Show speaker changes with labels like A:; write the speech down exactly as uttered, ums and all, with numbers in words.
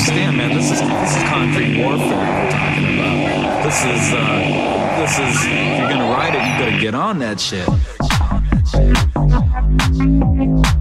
A: understand, man. This is this is concrete warfare we're talking about. This is uh, this is if you're gonna ride it, you gotta get on that shit.